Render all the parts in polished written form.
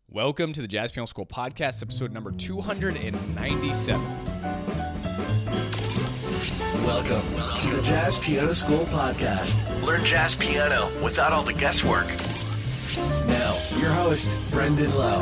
Welcome to the Jazz Piano School Podcast, episode number 297. Welcome to the Jazz Piano School Podcast. Learn jazz piano without all the guesswork. Now, your host, Brendan Lowe.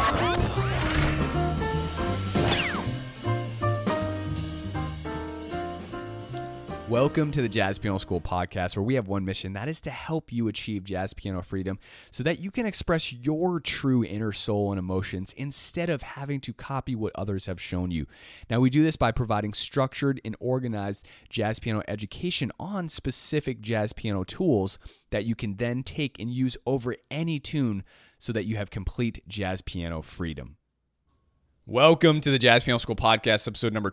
Welcome to the Jazz Piano School Podcast, where we have one mission, that is to help you achieve jazz piano freedom so that you can express your true inner soul and emotions instead of having to copy what others have shown you. Now, we do this by providing structured and organized jazz piano education on specific jazz piano tools that you can then take and use over any tune so that you have complete jazz piano freedom. Welcome to the Jazz Piano School Podcast, episode number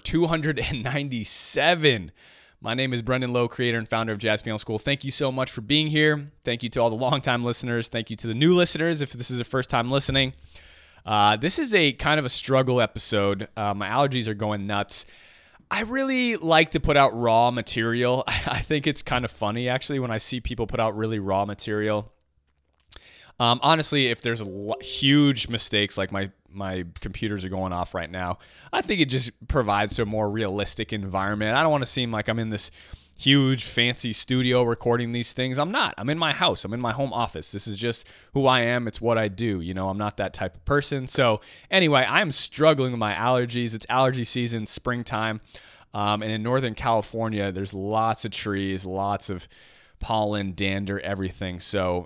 297. My name is Brendan Lowe, creator and founder of Jazz Piano School. Thank you so much for being here. Thank you to all the longtime listeners. Thank you to the new listeners if this is your first time listening. This is a kind of a struggle episode. My allergies are going nuts. I really like to put out raw material. I think it's kind of funny, actually, when I see people put out really raw material. Honestly, if there's huge mistakes, like my computers are going off right now, I think it just provides a more realistic environment. I don't want to seem like I'm in this huge fancy studio recording these things. I'm not. I'm in my house. I'm in my home office. This is just who I am. It's what I do. You know, I'm not that type of person. So anyway, I'm struggling with my allergies. It's allergy season, springtime. And in Northern California, there's lots of trees, lots of pollen, dander, everything. So,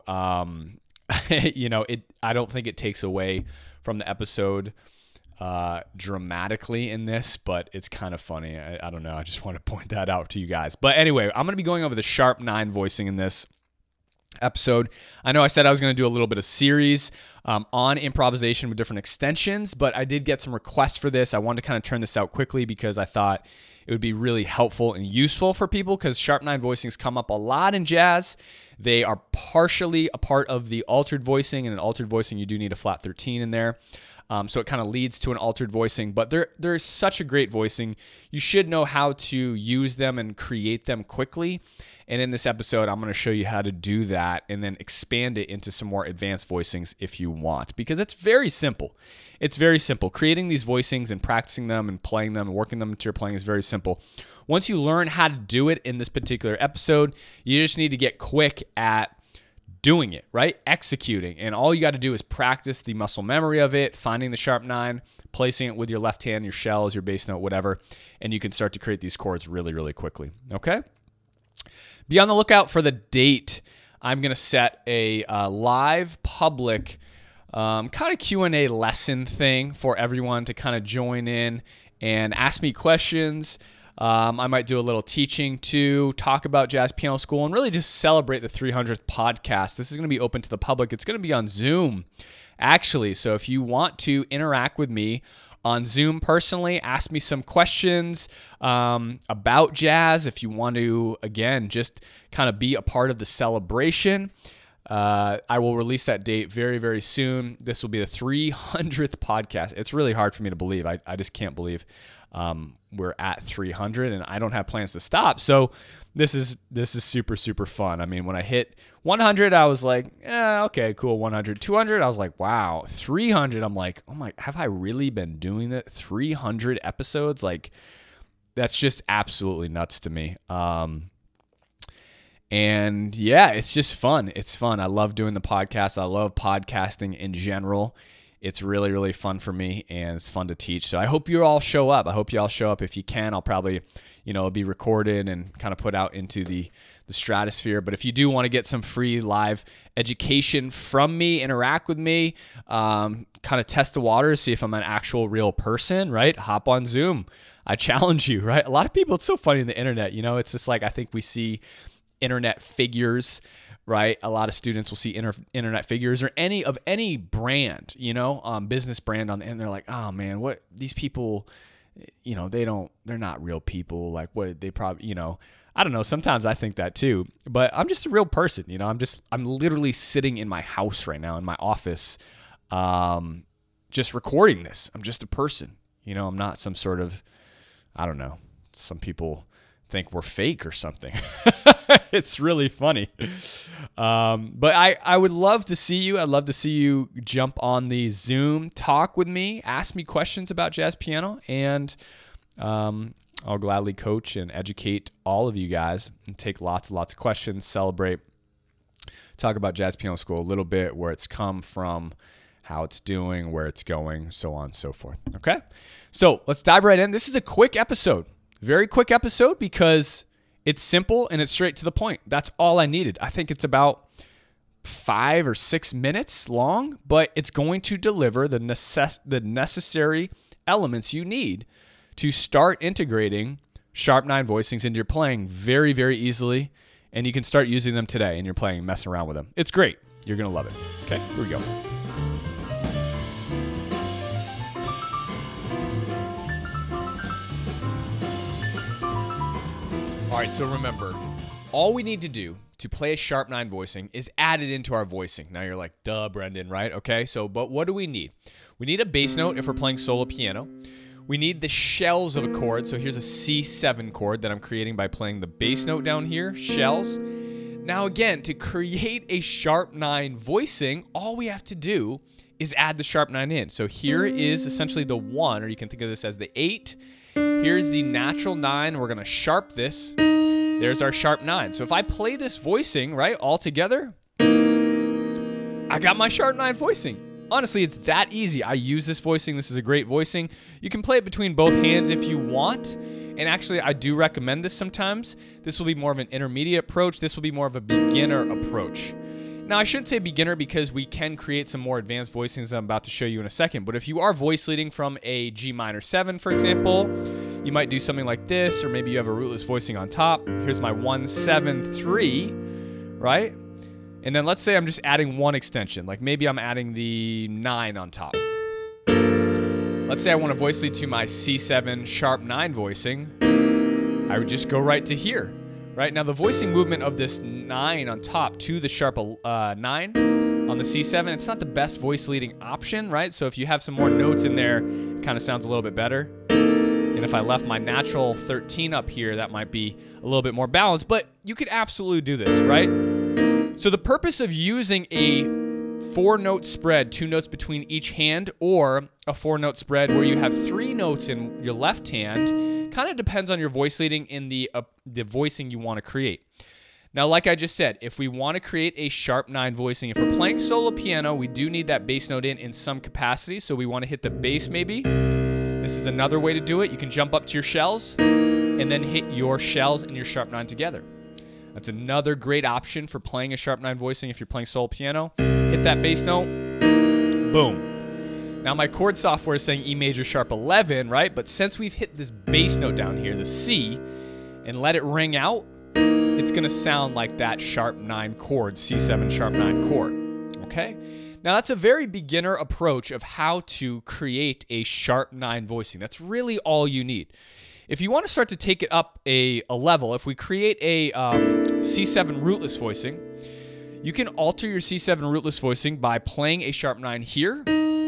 you know, I don't think it takes away from the episode dramatically in this, but it's kind of funny. I don't know. I just want to point that out to you guys. But anyway, I'm going to be going over the sharp 9 voicing in this episode. I know I said I was going to do a little bit of series on improvisation with different extensions, but I did get some requests for this. I wanted to kind of turn this out quickly because I thought it would be really helpful and useful for people because sharp 9 voicings come up a lot in jazz. They are partially a part of the altered voicing, and an altered voicing, you do need a flat 13 in there. So it kind of leads to an altered voicing, but they're such a great voicing. You should know how to use them and create them quickly. And in this episode, I'm going to show you how to do that and then expand it into some more advanced voicings if you want, because it's very simple. It's very simple. Creating these voicings and practicing them and playing them and working them into your playing is very simple. Once you learn how to do it in this particular episode, you just need to get quick at doing it, right? Executing. And all you got to do is practice the muscle memory of it, finding the sharp 9, placing it with your left hand, your shells, your bass note, whatever, and you can start to create these chords really, really quickly. Okay? Be on the lookout for the date. I'm going to set a live public kind of Q&A lesson thing for everyone to kind of join in and ask me questions. I might do a little teaching to talk about Jazz Piano School and really just celebrate the 300th podcast. This is going to be open to the public. It's going to be on Zoom, actually. So if you want to interact with me on Zoom personally, ask me some questions about jazz. If you want to, again, just kind of be a part of the celebration, I will release that date very, very soon. This will be the 300th podcast. It's really hard for me to believe. I just can't believe we're at 300 and I don't have plans to stop. So this is super, super fun. I mean, when I hit 100, I was like, okay, cool. 100, 200. I was like, wow. 300. I'm like, oh my, have I really been doing that? 300 episodes? Like, that's just absolutely nuts to me. And yeah, it's just fun. It's fun. I love doing the podcast. I love podcasting in general. It's really, really fun for me, and it's fun to teach. So I hope you all show up. I hope you all show up. If you can, I'll probably, be recorded and kind of put out into the stratosphere. But if you do want to get some free live education from me, interact with me, kind of test the waters, see if I'm an actual real person, right? Hop on Zoom. I challenge you, right? A lot of people, it's so funny in the internet, it's just like, I think we see internet figures, right? A lot of students will see internet figures or any brand, business brand and they're like, oh man, what these people, they're not real people. Like what they probably, I don't know. Sometimes I think that too, but I'm just a real person. I'm literally sitting in my house right now in my office, just recording this. I'm just a person, I'm not some sort of, I don't know. Some people think we're fake or something. It's really funny. But I would love to see you. I'd love to see you jump on the Zoom, talk with me, ask me questions about jazz piano, and I'll gladly coach and educate all of you guys and take lots and lots of questions, celebrate, talk about Jazz Piano School a little bit, where it's come from, how it's doing, where it's going, so on and so forth. Okay? So let's dive right in. This is a quick episode, very quick episode, because it's simple and it's straight to the point. That's all I needed. I think it's about 5 or 6 minutes long, but it's going to deliver the necessary elements you need to start integrating sharp 9 voicings into your playing very, very easily. And you can start using them today in your playing, messing around with them. It's great. You're going to love it. Okay, here we go. All right, so remember, all we need to do to play a sharp 9 voicing is add it into our voicing. Now you're like, duh, Brendan, right? Okay, so, but what do we need? We need a bass note if we're playing solo piano. We need the shells of a chord. So here's a C7 chord that I'm creating by playing the bass note down here, shells. Now again, to create a sharp 9 voicing, all we have to do is add the sharp 9 in. So here is essentially the 1, or you can think of this as the 8. Here's the natural 9. We're going to sharp this. There's our sharp 9. So if I play this voicing, right, all together, I got my sharp 9 voicing. Honestly, it's that easy. I use this voicing. This is a great voicing. You can play it between both hands if you want. And actually, I do recommend this sometimes. This will be more of an intermediate approach. This will be more of a beginner approach. Now, I shouldn't say beginner because we can create some more advanced voicings that I'm about to show you in a second. But if you are voice leading from a G minor 7, for example, you might do something like this, or maybe you have a rootless voicing on top. Here's my 1, 7, 3, right? And then let's say I'm just adding one extension. Like maybe I'm adding the 9 on top. Let's say I want to voice lead to my C7 sharp 9 voicing. I would just go right to here. Right now, the voicing movement of this 9 on top to the sharp 9 on the C7, it's not the best voice leading option, right? So if you have some more notes in there, it kind of sounds a little bit better. And if I left my natural 13 up here, that might be a little bit more balanced. But you could absolutely do this, right? So the purpose of using a 4-note spread, 2 notes between each hand, or a 4-note spread where you have 3 notes in your left hand, kind of depends on your voice leading in the voicing you want to create. Now, like I just said, if we want to create a sharp 9 voicing, if we're playing solo piano, we do need that bass note in some capacity, so we want to hit the bass maybe. This is another way to do it. You can jump up to your shells and then hit your shells and your sharp 9 together. That's another great option for playing a sharp 9 voicing if you're playing solo piano. Hit that bass note, boom. Now my chord software is saying E major sharp 11, right? But since we've hit this bass note down here, the C, and let it ring out, it's going to sound like that sharp 9 chord, C7 sharp 9 chord, okay? Now that's a very beginner approach of how to create a sharp 9 voicing. That's really all you need. If you want to start to take it up a level, if we create a C7 rootless voicing, you can alter your C7 rootless voicing by playing a sharp 9 here,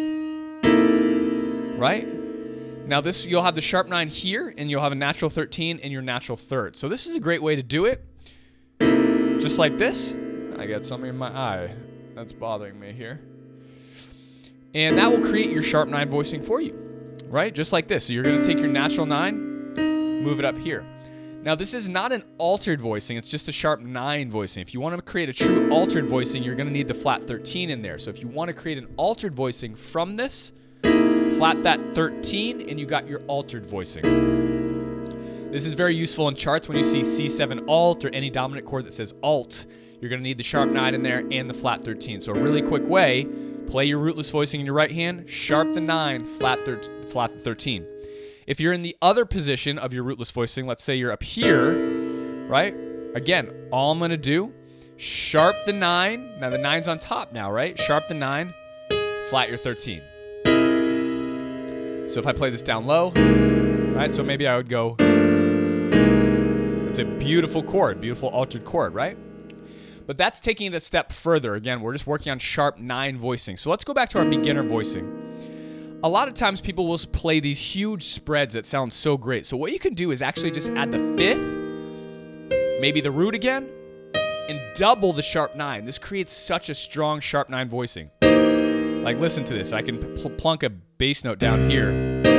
right? Now this, you'll have the sharp 9 here, and you'll have a natural 13 in your natural third. So this is a great way to do it. Just like this. I got something in my eye that's bothering me here. And that will create your sharp 9 voicing for you, right? Just like this. So you're going to take your natural 9, move it up here. Now this is not an altered voicing, it's just a sharp 9 voicing. If you want to create a true altered voicing, you're going to need the flat 13 in there. So if you want to create an altered voicing from this, flat that 13 and you got your altered voicing. This is very useful in charts when you see C7 alt or any dominant chord that says alt. You're going to need the sharp 9 in there and the flat 13. So a really quick way, play your rootless voicing in your right hand, sharp the 9, flat the 13. If you're in the other position of your rootless voicing, let's say you're up here, right? Again, all I'm going to do, sharp the 9. Now the 9's on top now, right? Sharp the 9, flat your 13. So if I play this down low, right? So maybe I would go, it's a beautiful chord, beautiful altered chord, right? But that's taking it a step further. Again, we're just working on sharp 9 voicing. So let's go back to our beginner voicing. A lot of times people will play these huge spreads that sound so great. So what you can do is actually just add the 5th maybe the root again, and double the sharp 9. This creates such a strong sharp 9 voicing. Like, listen to this. I can plunk a bass note down here.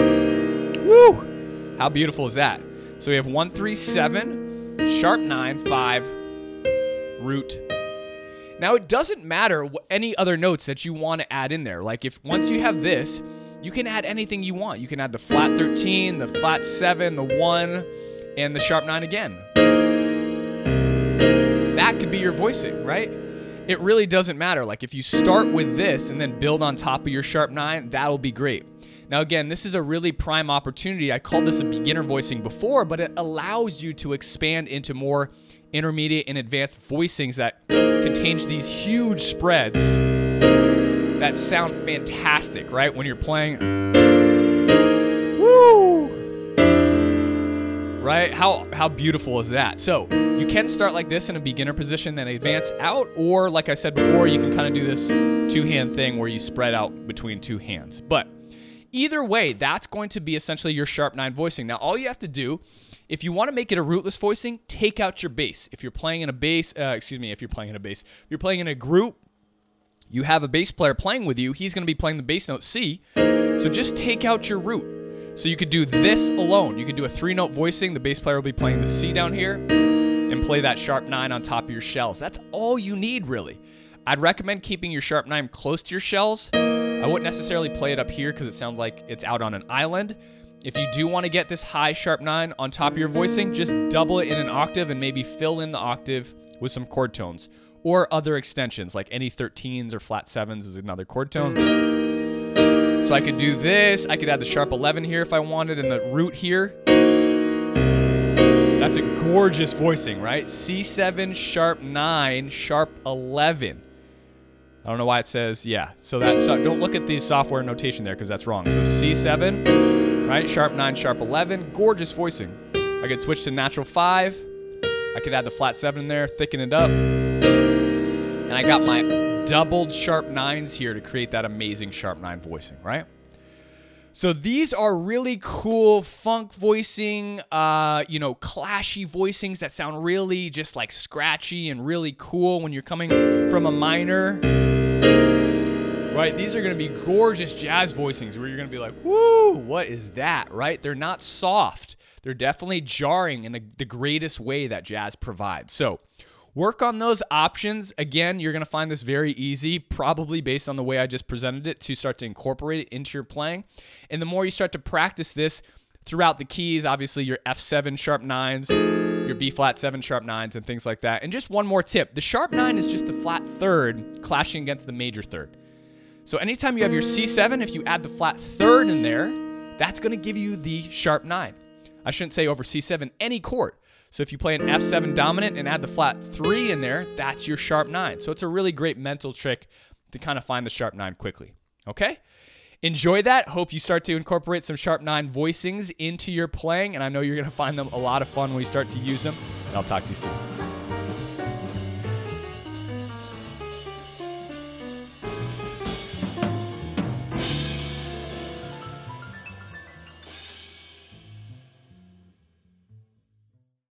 Woo! How beautiful is that? So we have 1, 3, 7, sharp 9, 5, root. Now, it doesn't matter any other notes that you want to add in there. Like, if once you have this, you can add anything you want. You can add the flat 13, the flat 7, the 1, and the sharp 9 again. That could be your voicing, right? It really doesn't matter. Like, if you start with this and then build on top of your sharp 9, that'll be great. Now, again, this is a really prime opportunity. I called this a beginner voicing before, but it allows you to expand into more intermediate and advanced voicings that contains these huge spreads that sound fantastic, right? When you're playing, woo, right? How beautiful is that? So you can start like this in a beginner position, then advance out, or like I said before, you can kind of do this two-hand thing where you spread out between two hands. But either way, that's going to be essentially your sharp 9 voicing. Now, all you have to do, if you want to make it a rootless voicing, take out your bass. If you're playing in a bass, if you're playing in a group, you have a bass player playing with you, he's going to be playing the bass note C, so just take out your root. So you could do this alone. You could do a 3-note voicing, the bass player will be playing the C down here, and play that sharp 9 on top of your shells. That's all you need, really. I'd recommend keeping your sharp 9 close to your shells. I wouldn't necessarily play it up here because it sounds like it's out on an island. If you do want to get this high sharp 9 on top of your voicing, just double it in an octave and maybe fill in the octave with some chord tones or other extensions, like any 13s or flat 7s is another chord tone. So I could do this. I could add the sharp 11 here if I wanted, and the root here. That's a gorgeous voicing, right? C7, sharp 9, sharp 11. I don't know why it says, yeah. So that's, don't look at the software notation there because that's wrong. So C7, right? Sharp 9, sharp 11. Gorgeous voicing. I could switch to natural 5. I could add the flat 7 in there, thicken it up. And I got my doubled sharp 9s here to create that amazing sharp 9 voicing, right? So these are really cool funk voicing, clashy voicings that sound really just like scratchy and really cool when you're coming from a minor, right? These are going to be gorgeous jazz voicings where you're going to be like, woo, what is that, right? They're not soft. They're definitely jarring in the greatest way that jazz provides. So work on those options. Again, you're going to find this very easy, probably based on the way I just presented it, to start to incorporate it into your playing. And the more you start to practice this throughout the keys, obviously your F7 sharp 9s, your B flat 7 sharp 9s, and things like that. And just one more tip. The sharp 9 is just the flat third clashing against the major third. So anytime you have your C7, if you add the flat third in there, that's going to give you the sharp 9. I shouldn't say over C7, any chord. So if you play an F7 dominant and add the flat 3 in there, that's your sharp 9. So it's a really great mental trick to kind of find the sharp 9 quickly. Okay? Enjoy that. Hope you start to incorporate some sharp 9 voicings into your playing, and I know you're going to find them a lot of fun when you start to use them, and I'll talk to you soon.